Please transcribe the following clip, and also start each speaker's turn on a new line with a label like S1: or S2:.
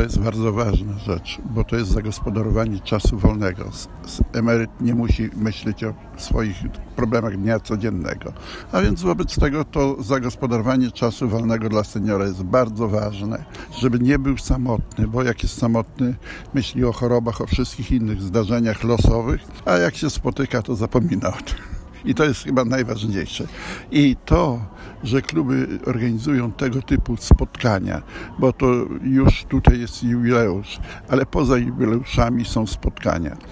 S1: jest bardzo ważna rzecz, bo to jest zagospodarowanie czasu wolnego. Emeryt nie musi myśleć o swoich problemach dnia codziennego. A więc wobec tego to zagospodarowanie czasu wolnego dla seniora jest bardzo ważne, żeby nie był samotny, bo jak jest samotny, myśli o chorobach, o wszystkich innych zdarzeniach losowych, a jak się spotyka, to zapomina o tym. I to jest chyba najważniejsze. I to, że kluby organizują tego typu spotkania, bo to już tutaj jest jubileusz, ale poza jubileuszami są spotkania.